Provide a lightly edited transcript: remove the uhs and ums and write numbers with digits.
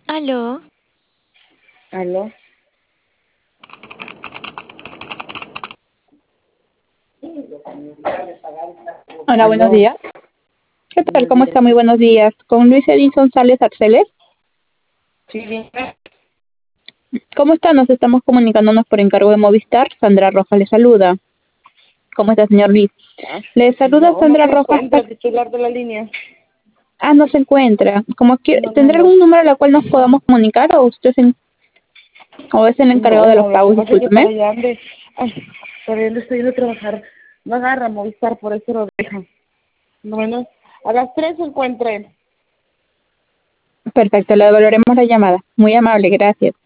Aló, ¿Aló? Hola, buenos ¿Aló? días. ¿Qué tal? Buenos ¿Cómo días. está? Muy buenos días. Con Luis Edison Sales Arceles. Sí, bien. ¿Cómo está? Nos estamos comunicándonos por encargo de Movistar. Sandra Rojas le saluda. ¿Cómo está, señor Luis? Ah, Le saluda no Sandra se Rojas. encuentra el titular de la línea. No se encuentra. No, no, ¿Tendrá no. algún número al cual nos podamos comunicar o es el encargado de los No, lo que pagos? pasa es que para Discúlpeme. allá ande, ay, para allá ande estoy yendo a trabajar. No agarra Movistar, por eso lo deja. Bueno, a las 3 se encuentra él. Perfecto, le devolveremos la llamada. Muy amable, gracias.